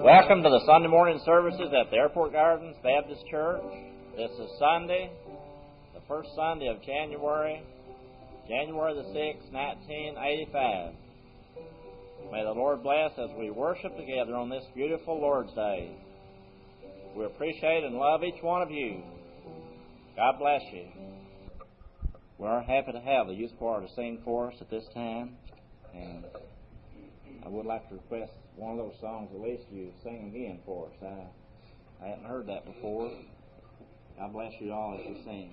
Welcome to the Sunday morning services at the Airport Gardens Baptist Church. This is Sunday, the first Sunday of January the 6th, 1985. May the Lord bless as we worship together on this beautiful Lord's Day. We appreciate and love each one of you. God bless you. We're happy to have the youth choir to sing for us at this time. And I would like to request one of those songs, at least you sing again for us. I hadn't heard that before. God bless you all as you sing.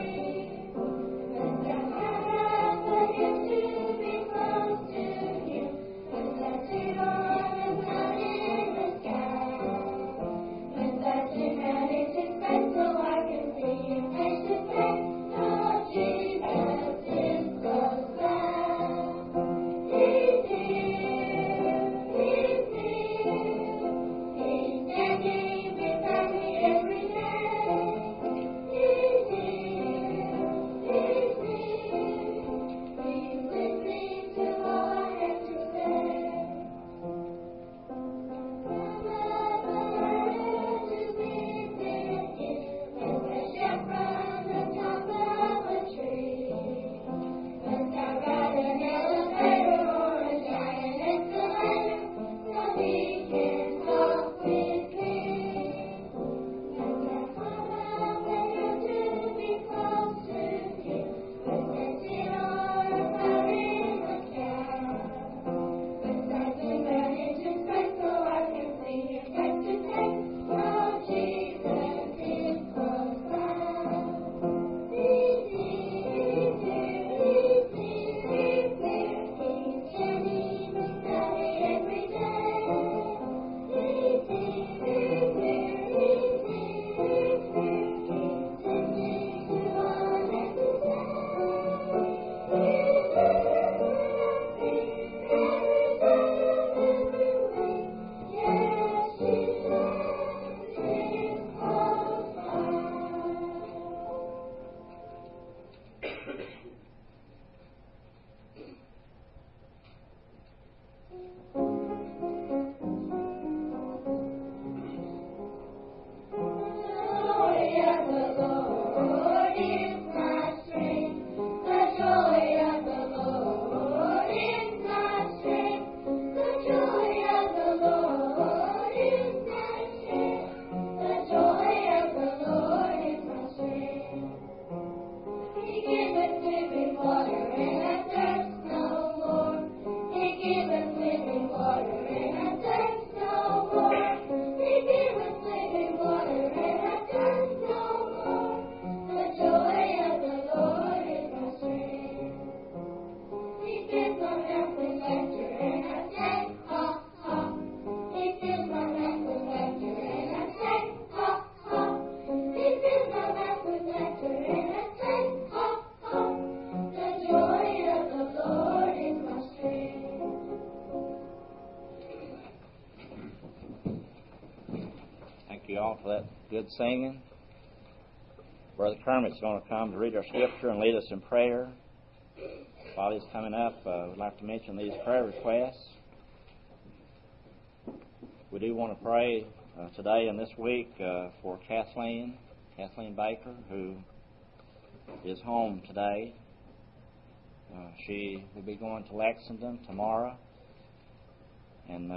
To you all for that good singing. Brother Kermit's going to come to read our scripture and lead us in prayer. While he's coming up, we'd like to mention these prayer requests. We do want to pray today and this week for Kathleen Baker, who is home today. She will be going to Lexington tomorrow. And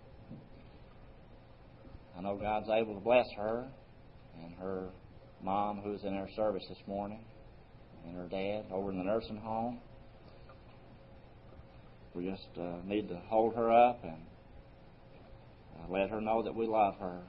I know God's able to bless her and her mom, who's in her service this morning, and her dad over in the nursing home. We just need to hold her up and let her know that we love her.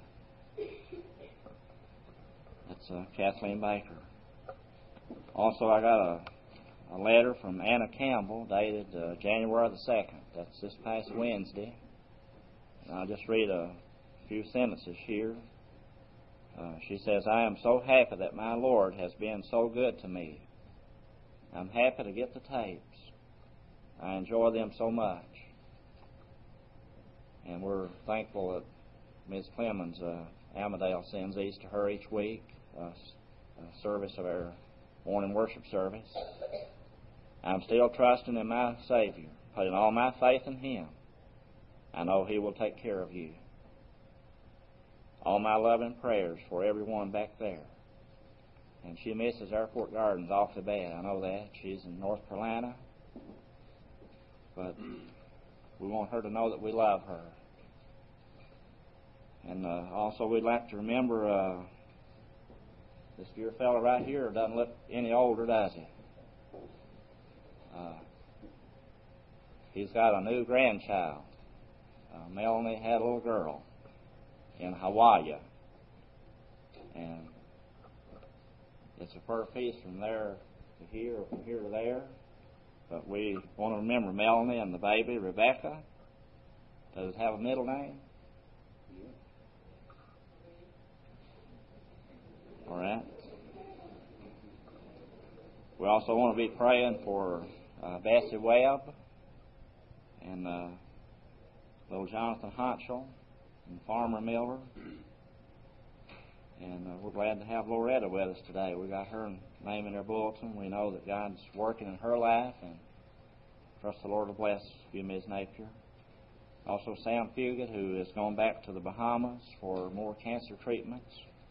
That's Kathleen Baker. Also, I got a letter from Anna Campbell dated January the 2nd. That's this past Wednesday. And I'll just read a few sentences here. She says, "I am so happy that my Lord has been so good to me. I'm happy to get the tapes. I enjoy them so much." And we're thankful that Ms. Clemens, Amadale, sends these to her each week, a service of our morning worship service. "I'm still trusting in my Savior, putting all my faith in Him. I know He will take care of you. All my love and prayers for everyone back there." And she misses Airport Gardens awfully bad. I know that. She's in North Carolina. But we want her to know that we love her. And also we'd like to remember this dear fellow right here doesn't look any older, does he? He's got a new grandchild. Melanie had a little girl in Hawaii. And it's a fur piece from there to here or from here to there. But we want to remember Melanie and the baby, Rebecca. Does it have a middle name? All right. We also want to be praying for Bessie Webb and little Jonathan Honchel and Farmer Miller. And we're glad to have Loretta with us today. We got her name in our bulletin. We know that God's working in her life, and trust the Lord to bless you, Ms. Napier. Also, Sam Fugit, who is going back to the Bahamas for more cancer treatments.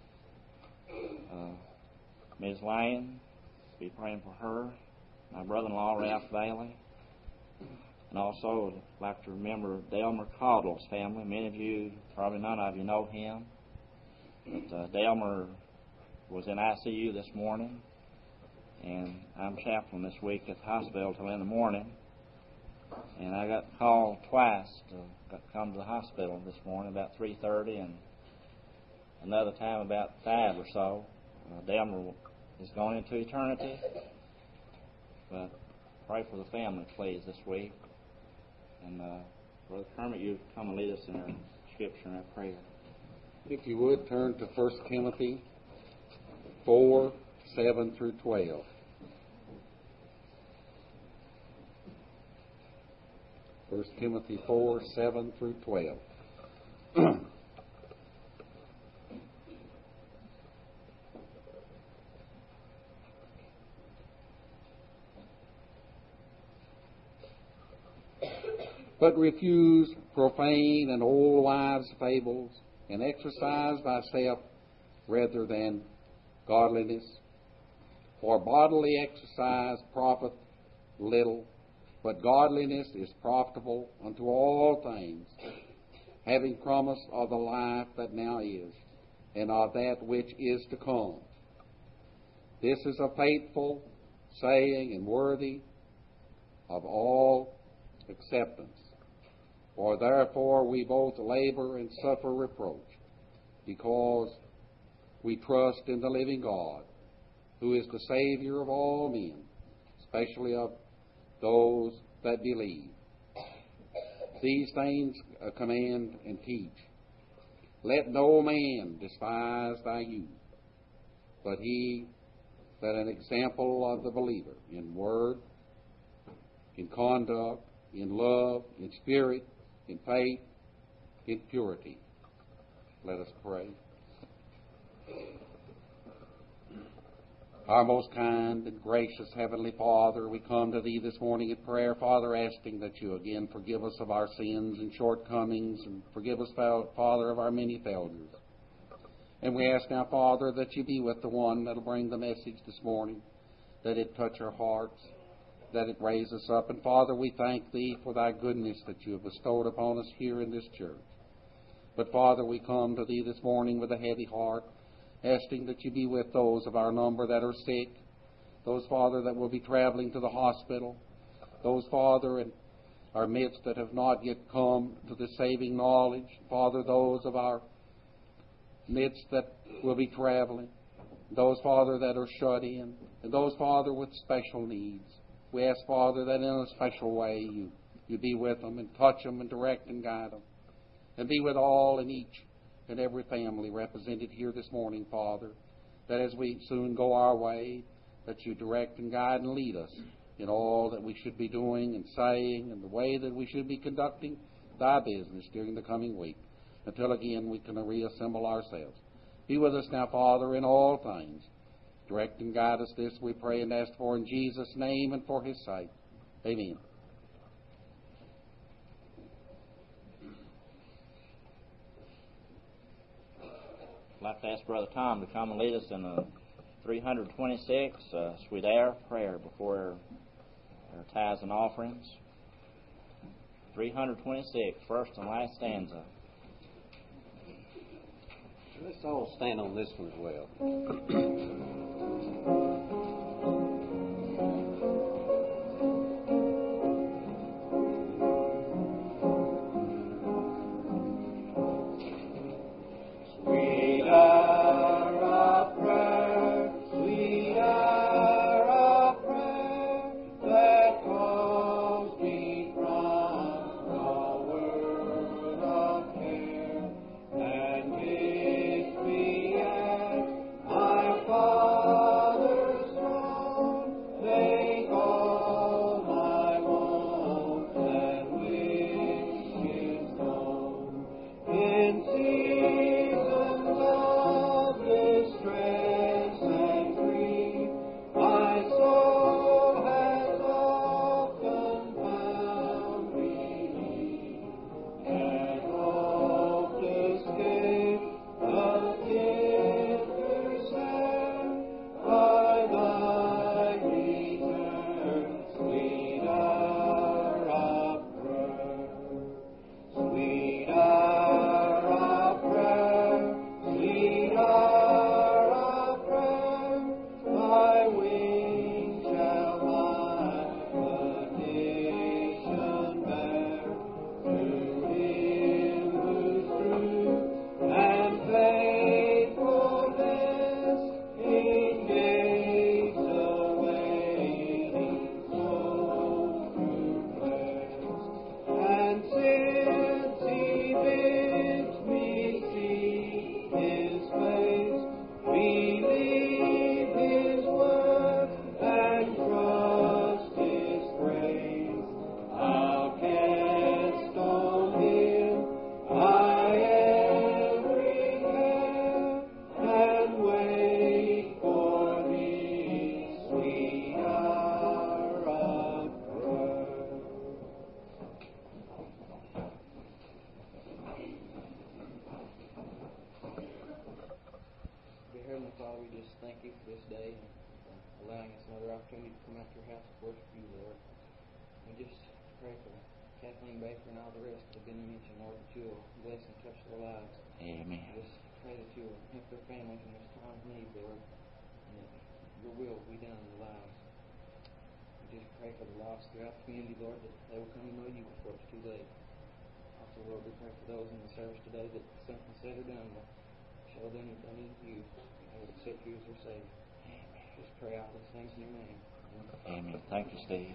Ms. Lane, be praying for her. My brother-in-law, Ralph Bailey. And also, I'd like to remember Delmer Caudle's family. Many of you, probably none of you, know him. But Delmer was in ICU this morning, and I'm chaplain this week at the hospital till in the morning. And I got called twice to come to the hospital this morning about 3:30, and another time about 5 or so. Delmer is going into eternity, but pray for the family, please, this week. And Brother Kermit, you come and lead us in our scripture and our prayer. If you would, turn to 1 Timothy 4, 7 through 12. 1 Timothy 4, 7 through 12. But refuse profane and old wives' fables, and exercise thyself rather than godliness. For bodily exercise profiteth little, but godliness is profitable unto all things, having promise of the life that now is, and of that which is to come. This is a faithful saying and worthy of all acceptance. For therefore we both labor and suffer reproach, because we trust in the living God, who is the Savior of all men, especially of those that believe. These things command and teach. Let no man despise thy youth, but he that an example of the believer in word, in conduct, in love, in spirit, in faith, in purity. Let us pray. Our most kind and gracious Heavenly Father, we come to Thee this morning in prayer, Father, asking that You again forgive us of our sins and shortcomings and forgive us, Father, of our many failures. And we ask now, Father, that You be with the one that will bring the message this morning, that it touch our hearts, that it raise us up. And Father, we thank Thee for Thy goodness that You have bestowed upon us here in this church. But Father, we come to Thee this morning with a heavy heart, asking that You be with those of our number that are sick, those, Father, that will be traveling to the hospital, those, Father, in our midst that have not yet come to the saving knowledge, Father, those of our midst that will be traveling, those, Father, that are shut in, and those, Father, with special needs. We ask, Father, that in a special way you be with them and touch them and direct and guide them, and be with all and each and every family represented here this morning, Father, that as we soon go our way, that You direct and guide and lead us in all that we should be doing and saying and the way that we should be conducting Thy business during the coming week, until again we can reassemble ourselves. Be with us now, Father, in all things. Direct and guide us this, we pray and ask for in Jesus' name and for His sake. Amen. I'd like to ask Brother Tom to come and lead us in the 326 Sweet Hour prayer before our tithes and offerings. 326, first and last stanza. Let's all stand on this one as well. Throughout the community, Lord, that they will come to know You before it's too late. Also, Lord, we pray for those in the service today that something said or done will show them that they need You and they will accept You as their Savior. Just pray out these things in Your name. Amen. Thank you, Steve.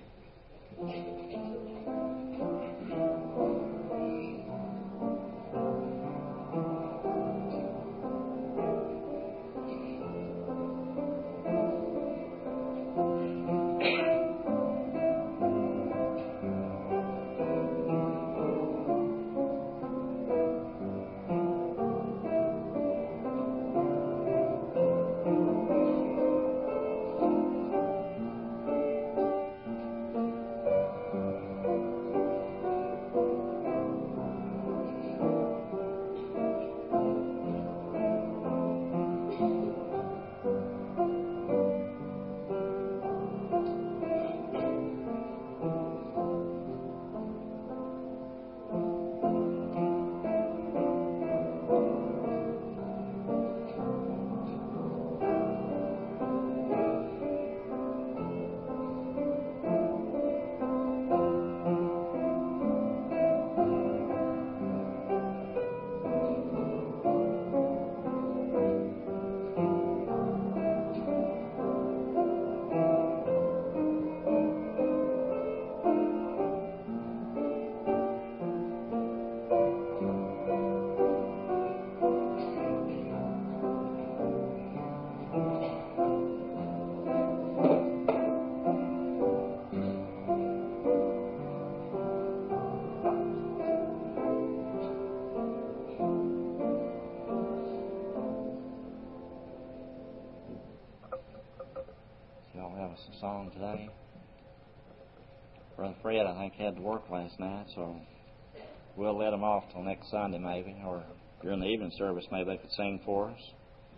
song today. Brother Fred, I think, had to work last night, so we'll let him off till next Sunday maybe, or during the evening service maybe they could sing for us.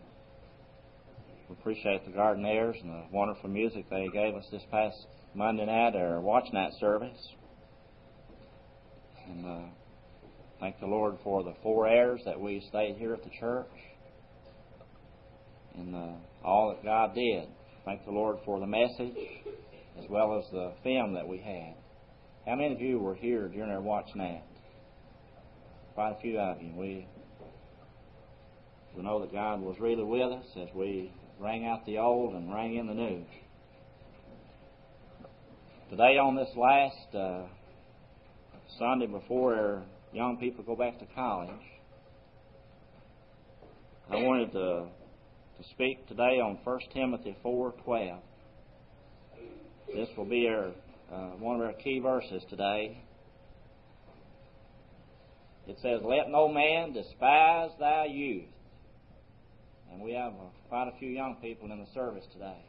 We appreciate the Gardeners and the wonderful music they gave us this past Monday night, our watch night service. And thank the Lord for the 4 hours that we stayed here at the church and all that God did. Thank the Lord for the message as well as the film that we had. How many of you were here during our watch night? Quite a few of you. We know that God was really with us as we rang out the old and rang in the new. Today, on this last Sunday before our young people go back to college, I wanted to speak today on 1 Timothy 4:12. This will be our one of our key verses today. It says, "Let no man despise thy youth." And we have quite a few young people in the service today.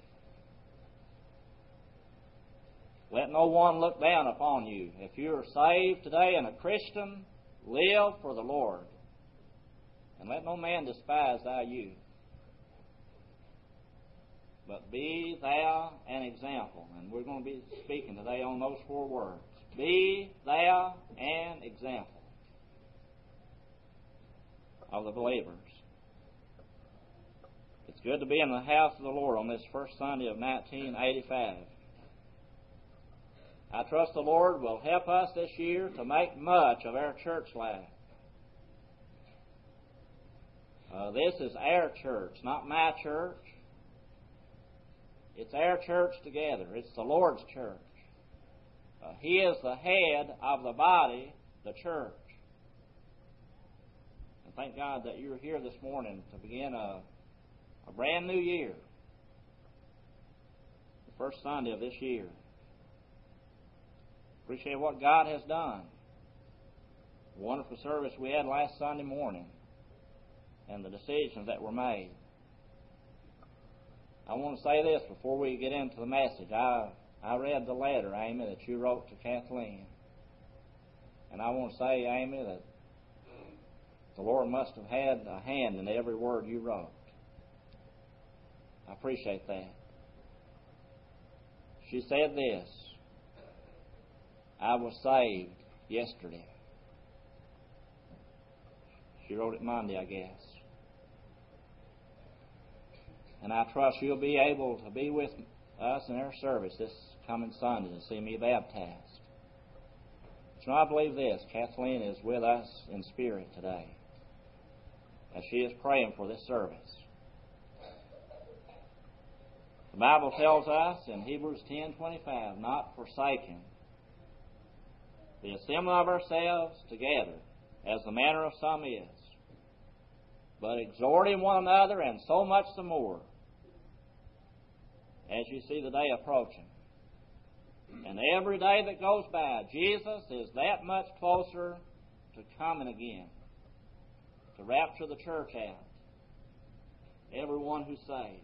Let no one look down upon you. If you are saved today and a Christian, live for the Lord. And let no man despise thy youth. But be thou an example. And we're going to be speaking today on those 4 words. Be thou an example of the believers. It's good to be in the house of the Lord on this first Sunday of 1985. I trust the Lord will help us this year to make much of our church life. This is our church, not my church. It's our church together. It's the Lord's church. He is the head of the body, the church. And thank God that you're here this morning to begin a brand new year. The first Sunday of this year. Appreciate what God has done. The wonderful service we had last Sunday morning and the decisions that were made. I want to say this before we get into the message. I read the letter, Amy, that you wrote to Kathleen. And I want to say, Amy, that the Lord must have had a hand in every word you wrote. I appreciate that. She said this, "I was saved yesterday." She wrote it Monday, I guess. And I trust you'll be able to be with us in our service this coming Sunday to see me baptized. So I believe this, Kathleen is with us in spirit today as she is praying for this service. The Bible tells us in Hebrews 10:25, "Not forsaking the assembling of ourselves together, as the manner of some is, but exhorting one another, and so much the more, as you see the day approaching." And every day that goes by, Jesus is that much closer to coming again, to rapture the church out, everyone who's saved.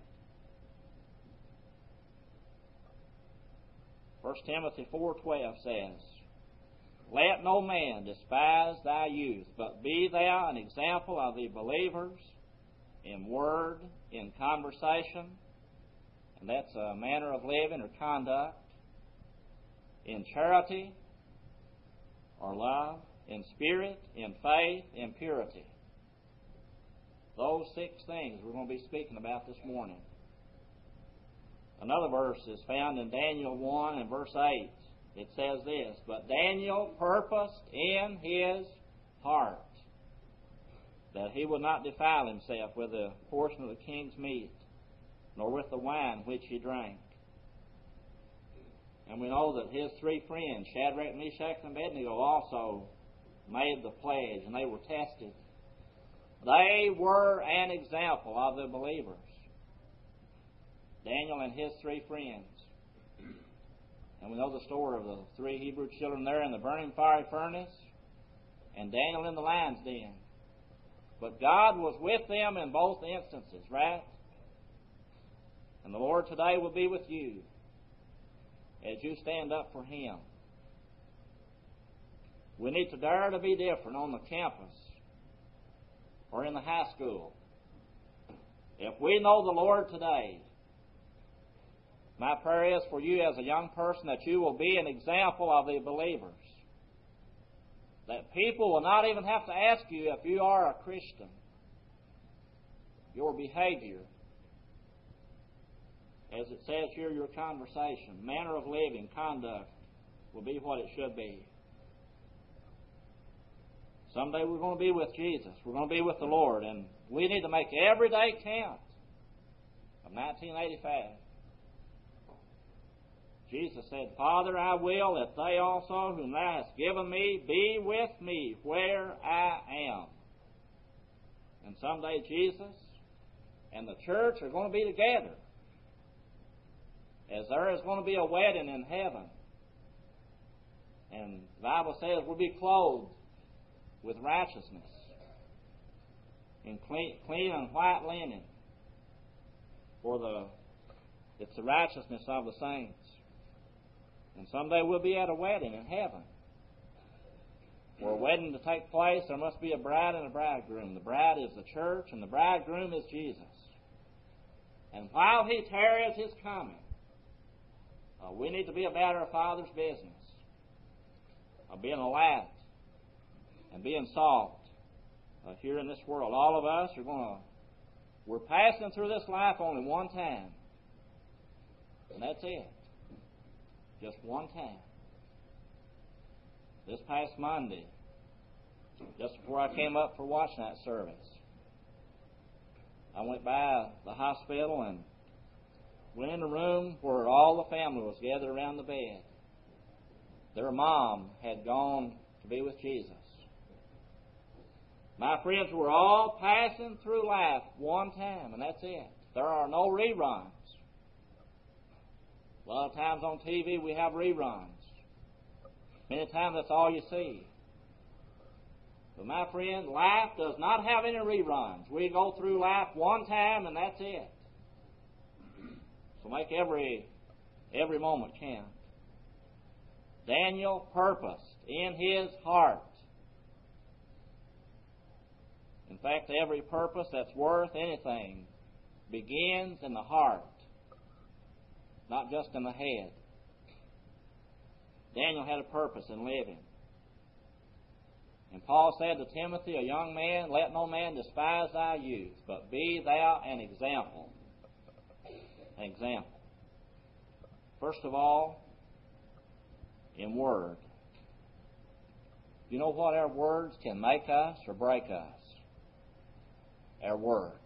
1 Timothy 4:12 says, "Let no man despise thy youth, but be thou an example of the believers in word, in conversation," and that's a manner of living or conduct, "in charity or love, in spirit, in faith, in purity." Those 6 things we're going to be speaking about this morning. Another verse is found in Daniel 1 and verse 8. It says this, "But Daniel purposed in his heart that he would not defile himself with a portion of the king's meat, nor with the wine which he drank." And we know that his 3 friends, Shadrach, Meshach, and Abednego, also made the pledge, and they were tested. They were an example of the believers. Daniel and his 3 friends. And we know the story of the 3 Hebrew children there in the burning fiery furnace, and Daniel in the lion's den. But God was with them in both instances, right? And the Lord today will be with you. as you stand up for Him. We need to dare to be different on the campus or in the high school. If we know the Lord today, my prayer is for you as a young person that you will be an example of the believers. That people will not even have to ask you if you are a Christian. Your behavior, as it says here, your conversation, manner of living, conduct, will be what it should be. Someday we're going to be with Jesus. We're going to be with the Lord. And we need to make every day count of 1985. Jesus said, Father, I will that they also whom Thou hast given me be with me where I am. And someday Jesus and the church are going to be together, as there is going to be a wedding in heaven. And the Bible says we'll be clothed with righteousness in clean and white linen, for it's the righteousness of the saints. And someday we'll be at a wedding in heaven. For a wedding to take place, there must be a bride and a bridegroom. The bride is the church, and the bridegroom is Jesus. And while He tarries His coming, we need to be about our Father's business of being a light and being salt here in this world. All of us we're passing through this life only one time. And that's it. Just one time. This past Monday, just before I came up for watch night service, I went by the hospital and went in the room where all the family was gathered around the bed. Their mom had gone to be with Jesus. My friends, we're all passing through life one time, and that's it. There are no reruns. A lot of times on TV we have reruns. Many times that's all you see. But my friend, life does not have any reruns. We go through life one time, and that's it. So make every moment count. Daniel purposed in his heart. In fact, every purpose that's worth anything begins in the heart, not just in the head. Daniel had a purpose in living. And Paul said to Timothy, a young man, let no man despise thy youth, but be thou an example. An example. First of all, in word. You know what? Our words can make us or break us. Our words.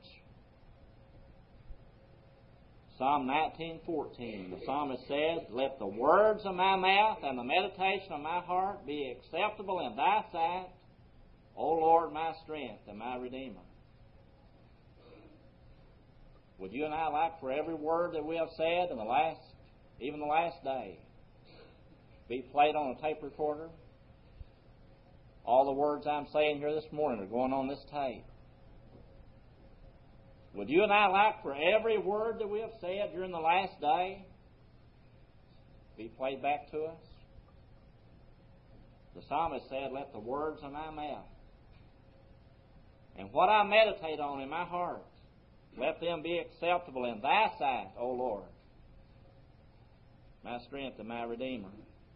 Psalm 19:14, the psalmist said, let the words of my mouth and the meditation of my heart be acceptable in thy sight, O Lord, my strength and my Redeemer. Would you and I like for every word that we have said in even the last day, be played on a tape recorder? All the words I'm saying here this morning are going on this tape. Would you and I like for every word that we have said during the last day be played back to us? The psalmist said, let the words of my mouth and what I meditate on in my heart, let them be acceptable in thy sight, O Lord, my strength and my Redeemer.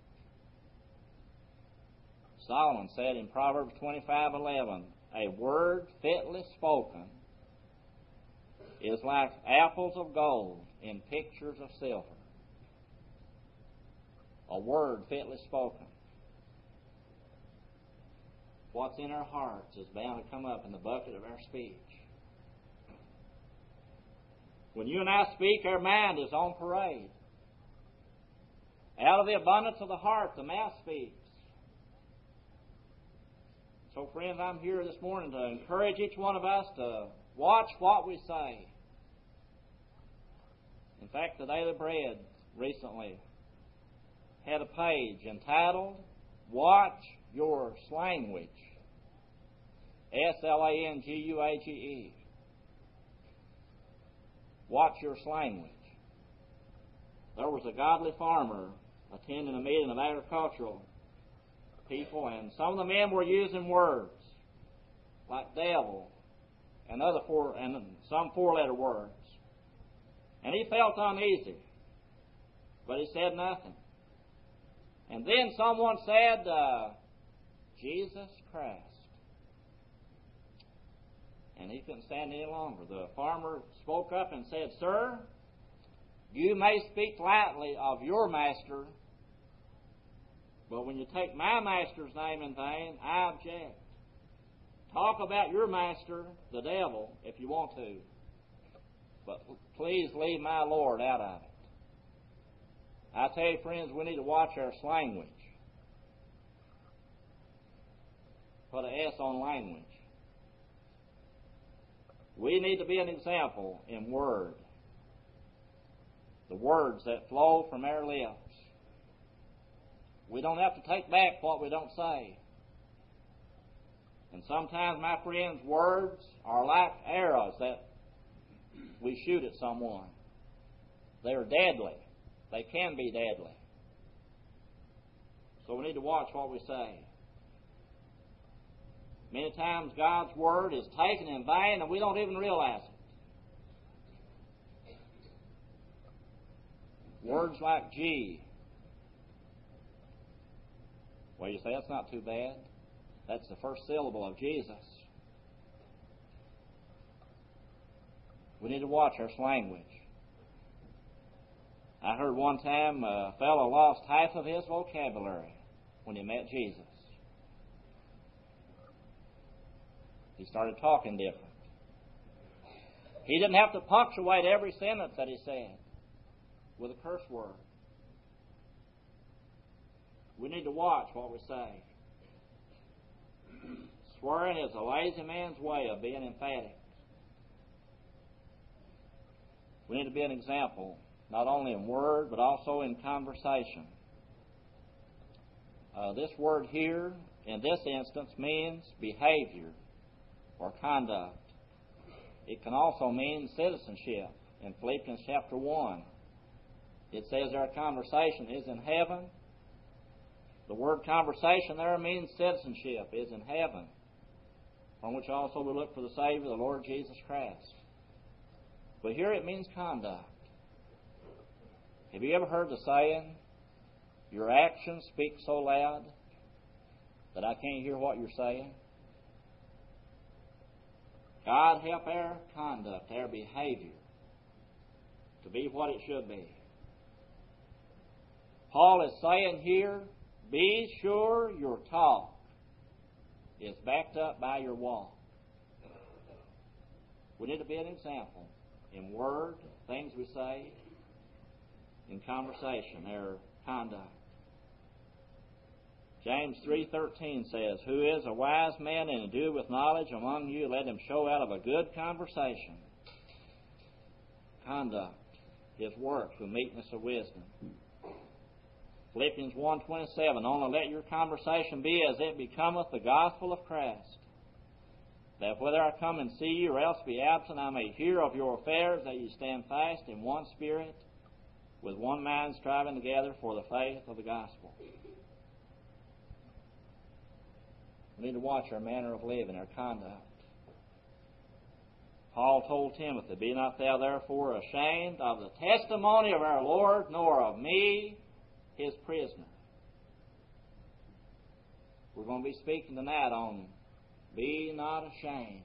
Solomon said in Proverbs 25:11, a word fitly spoken is like apples of gold in pictures of silver. A word fitly spoken. What's in our hearts is bound to come up in the bucket of our speech. When you and I speak, our mind is on parade. Out of the abundance of the heart, the mouth speaks. So, friends, I'm here this morning to encourage each one of us to watch what we say. In fact, the Daily Bread recently had a page entitled, Watch Your Slanguage. S-L-A-N-G-U-A-G-E. Watch your slanguage. There was a godly farmer attending a meeting of agricultural people, and some of the men were using words like devil and some four-letter words. And he felt uneasy, but he said nothing. And then someone said, Jesus Christ. And he couldn't stand any longer. The farmer spoke up and said, Sir, you may speak lightly of your master, but when you take my master's name in vain, I object. Talk about your master, the devil, if you want to, but please leave my Lord out of it. I tell you, friends, we need to watch our language. Put an S on language. We need to be an example in word. The words that flow from our lips. We don't have to take back what we don't say. And sometimes, my friends, words are like arrows that we shoot at someone. They are deadly. They can be deadly. So we need to watch what we say. Many times God's Word is taken in vain and we don't even realize it. Words like G. Well, you say, that's not too bad. That's the first syllable of Jesus. We need to watch our language. I heard one time a fellow lost half of his vocabulary when he met Jesus. He started talking different. He didn't have to punctuate every sentence that he said with a curse word. We need to watch what we say. Swearing is a lazy man's way of being emphatic. We need to be an example, not only in word, but also in conversation. This word here, in this instance, means behavior or conduct. It can also mean citizenship. In Philippians chapter 1, it says our conversation is in heaven. The word conversation there means citizenship is in heaven, from which also we look for the Savior, the Lord Jesus Christ. But here it means conduct. Have you ever heard the saying, your actions speak so loud that I can't hear what you're saying? God help our conduct, our behavior, to be what it should be. Paul is saying here, be sure your talk is backed up by your walk. We need to be an example in word, things we say, in conversation, our conduct. James 3:13 says, who is a wise man and endued with knowledge among you, let him show out of a good conversation. Conduct, his works with meekness of wisdom. Philippians 1:27, only let your conversation be as it becometh the gospel of Christ, that whether I come and see you or else be absent, I may hear of your affairs, that you stand fast in one spirit, with one mind striving together for the faith of the gospel. We need to watch our manner of living, our conduct. Paul told Timothy, be not thou therefore ashamed of the testimony of our Lord, nor of me, his prisoner. We're going to be speaking tonight on be not ashamed.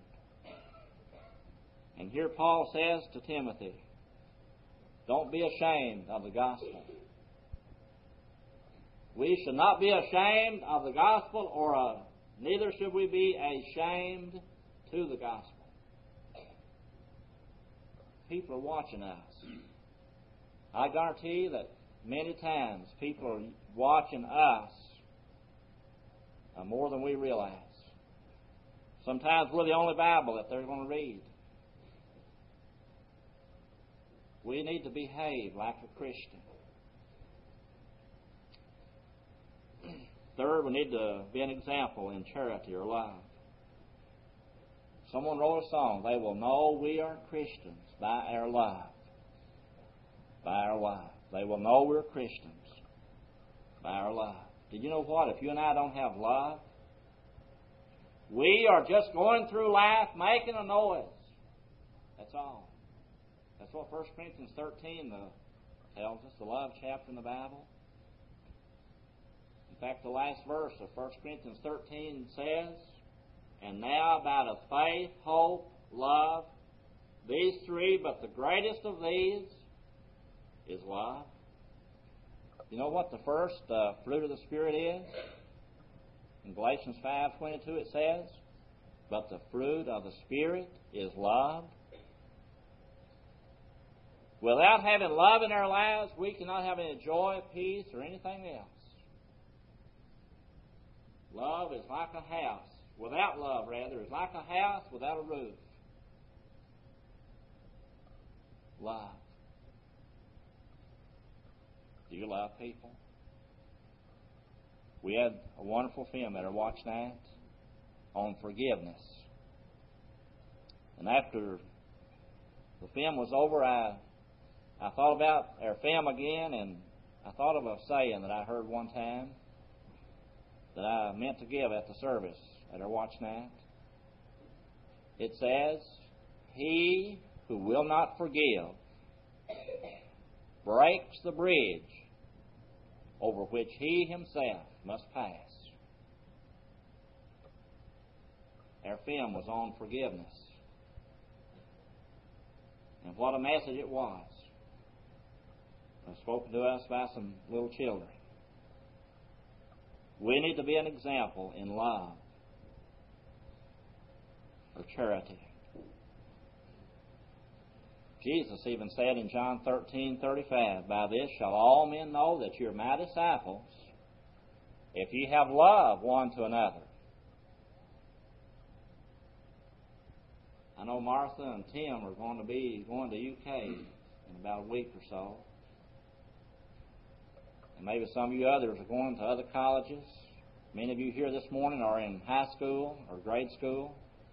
And here Paul says to Timothy, don't be ashamed of the gospel. We should not be ashamed of the gospel, or neither should we be ashamed to the gospel. People are watching us. I guarantee you that many times people are watching us more than we realize. Sometimes we're the only Bible that they're going to read. We need to behave like a Christian. Third, we need to be an example in charity or love. Someone wrote a song, they will know we are Christians by our love. By our love. They will know we're Christians. by our love. Did you know what? If you and I don't have love, we are just going through life making a noise. That's all. That's what 1 Corinthians 13 tells us, the love chapter in the Bible. In fact, the last verse of 1 Corinthians 13 says, "And now about of faith, hope, love, these three, but the greatest of these is love." You know what the first fruit of the Spirit is? In Galatians 5:22 it says, "But the fruit of the Spirit is love." Without having love in our lives, we cannot have any joy, peace, or anything else. Love is like a house. Without love, rather, is like a house without a roof. Love. Do you love people? We had a wonderful film at our watch night on forgiveness. And after the film was over, I thought about our film again, and I thought of a saying that I heard one time that I meant to give at the service at our watch night. It says, "He who will not forgive breaks the bridge over which he himself must pass." Our film was on forgiveness. And what a message it was. It was spoken to us by some little children. We need to be an example in love or charity. Jesus even said in John 13:35, "By this shall all men know that you're my disciples, if ye have love one to another." I know Martha and Tim are going to be going to UK in about a week or so. And maybe some of you others are going to other colleges. Many of you here this morning are in high school or grade school.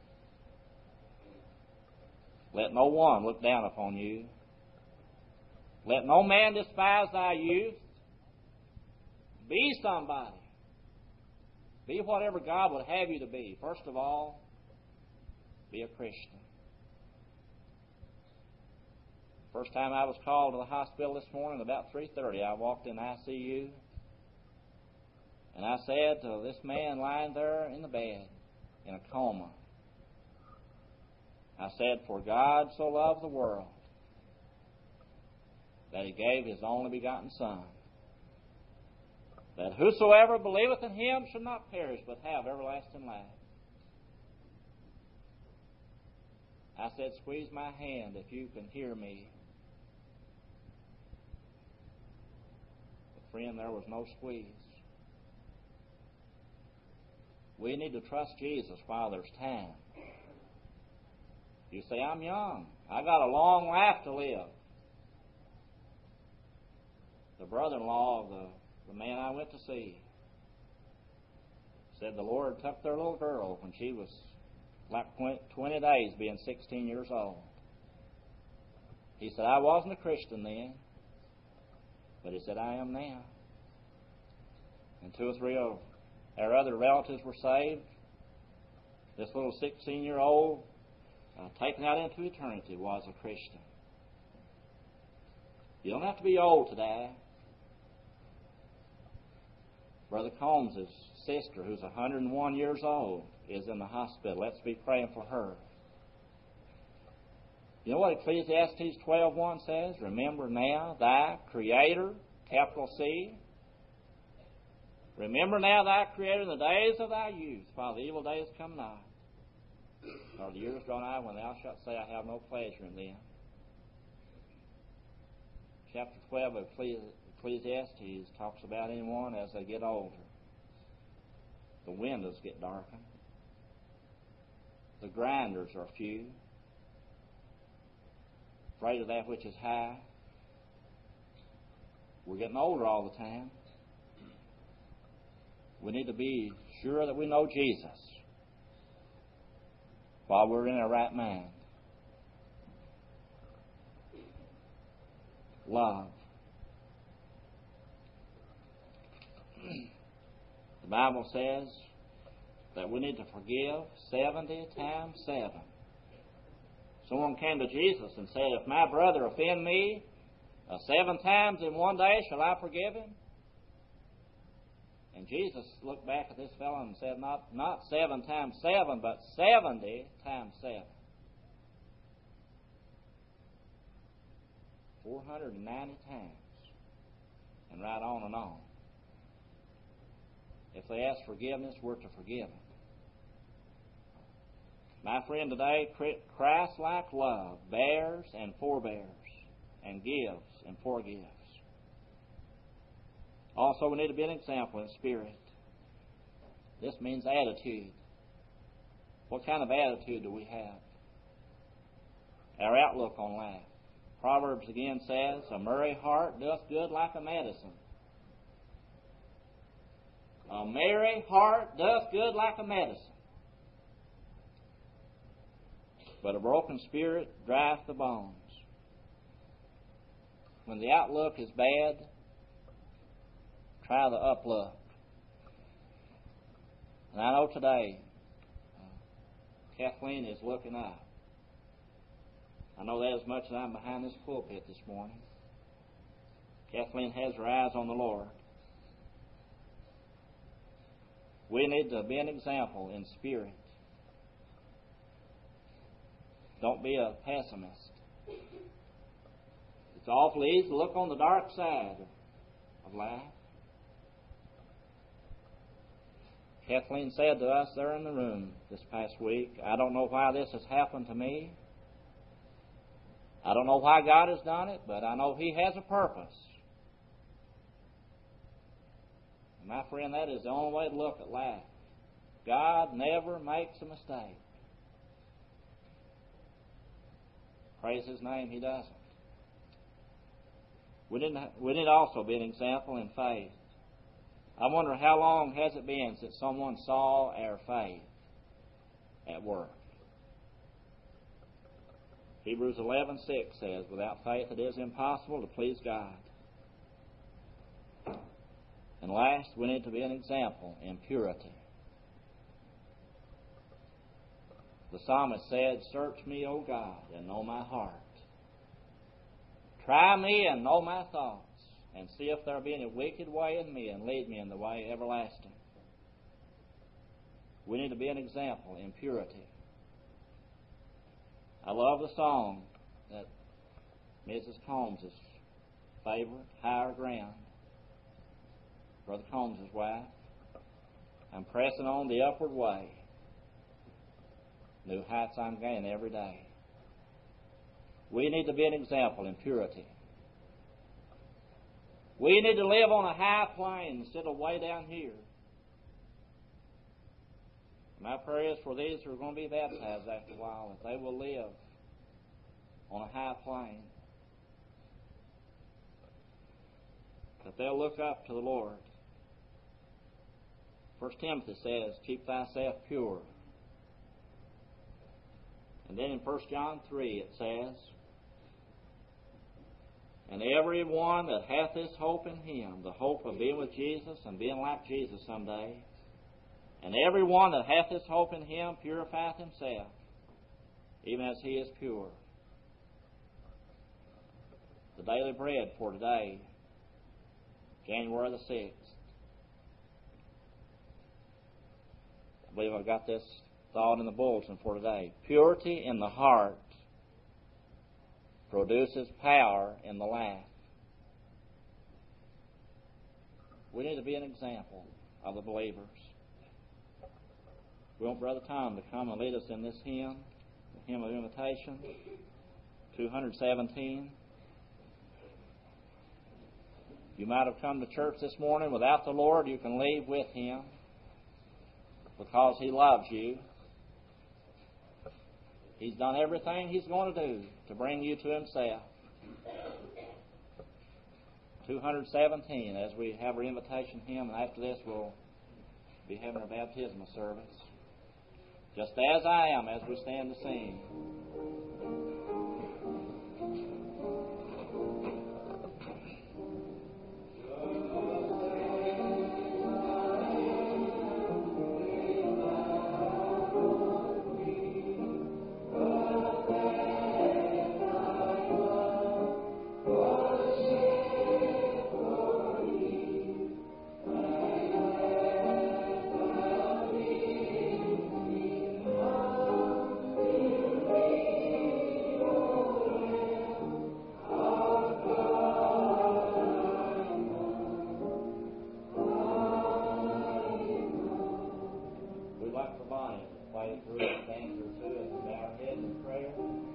Let no one look down upon you. Let no man despise thy youth. Be somebody. Be whatever God would have you to be. First of all, be a Christian. First time I was called to the hospital this morning, about 3:30, I walked in ICU. And I said to this man lying there in the bed, in a coma, I said, "For God so loved the world that He gave His only begotten Son, that whosoever believeth in Him should not perish, but have everlasting life." I said, "Squeeze my hand if you can hear me." But friend, there was no squeeze. We need to trust Jesus while there's time. You say, "I'm young. I got a long life to live." The brother-in-law of the man I went to see said the Lord took their little girl when she was like 20 days, being 16 years old. He said, "I wasn't a Christian then, but," he said, "I am now." And 2 or 3 of our other relatives were saved. This little 16-year-old, taken out into eternity, was a Christian. You don't have to be old to die. Brother Combs' sister, who's 101 years old, is in the hospital. Let's be praying for her. You know what Ecclesiastes 12:1 says? "Remember now thy Creator," capital C. "Remember now thy Creator in the days of thy youth, while the evil days come nigh. Or the years draw nigh when thou shalt say, I have no pleasure in them." Chapter 12 of Ecclesiastes talks about anyone as they get older. The windows get darkened. The grinders are few. Afraid of that which is high. We're getting older all the time. We need to be sure that we know Jesus while we're in our right mind. Love. The Bible says that we need to forgive 70 times 7. Someone came to Jesus and said, if my brother offend me 7 times in one day, shall I forgive him? And Jesus looked back at this fellow and said, not 7 times 7, but 70 times 7. 490 times. And right on and on. If they ask forgiveness, we're to forgive them. My friend, today, Christ-like love bears and forbears and gives and forgives. Also, we need to be an example in spirit. This means attitude. What kind of attitude do we have? Our outlook on life. Proverbs again says, a merry heart doth good like a medicine. A merry heart doth good like a medicine. But a broken spirit drieth the bones. When the outlook is bad, try the uplook. And I know today, Kathleen is looking up. I know that as much as I'm behind this pulpit this morning. Kathleen has her eyes on the Lord. We need to be an example in spirit. Don't be a pessimist. It's awfully easy to look on the dark side of life. Kathleen said to us there in the room this past week, I don't know why this has happened to me. I don't know why God has done it, but I know He has a purpose. And my friend, that is the only way to look at life. God never makes a mistake. Praise His name, He doesn't. We need to also be an example in faith. I wonder how long has it been since someone saw our faith at work. Hebrews 11:6 says, without faith it is impossible to please God. And last, we need to be an example in purity. The psalmist said, search me, O God, and know my heart. Try me and know my thoughts, and see if there be any wicked way in me, and lead me in the way everlasting. We need to be an example in purity. I love the song that Mrs. Combs' favorite, Higher Ground. Brother Combs' wife. I'm pressing on the upward way. New heights I'm gaining every day. We need to be an example in purity. We need to live on a high plane instead of way down here. My prayer is for these who are going to be baptized after a while, that they will live on a high plane. That they'll look up to the Lord. 1 Timothy says, keep thyself pure. And then in 1 John 3 it says, and every one that hath this hope in Him, the hope of being with Jesus and being like Jesus someday, and every one that hath this hope in Him purifieth himself, even as He is pure. The daily bread for today, January the 6th. I believe I've got this thought in the bulletin for today. Purity in the heart produces power in the life. We need to be an example of the believers. We want Brother Tom to come and lead us in this hymn, the hymn of invitation, 217. You might have come to church this morning without the Lord. You can leave with Him because He loves you. He's done everything He's going to do to bring you to Himself. 217 as we have our invitation hymn, and after this we'll be having our baptismal service. Just as I am, as we stand to sing. like for Bonnie to play through a stanza or two as we bow our heads in prayer.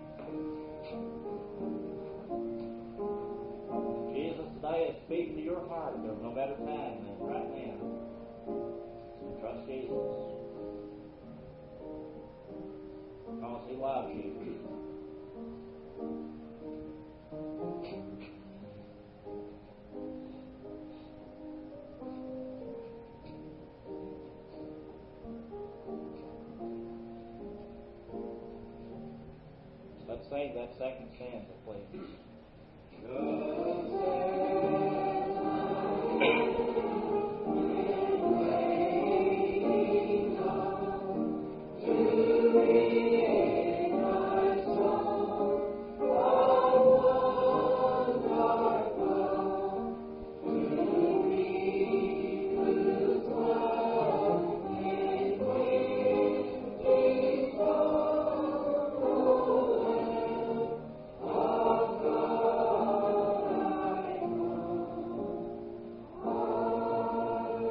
Jesus today is speaking to your heart. There's no better time than right now. Trust Jesus. Because He loves you. Let's sing that second stanza, please.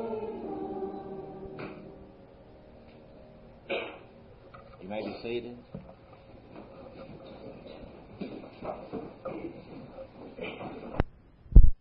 You may be seated.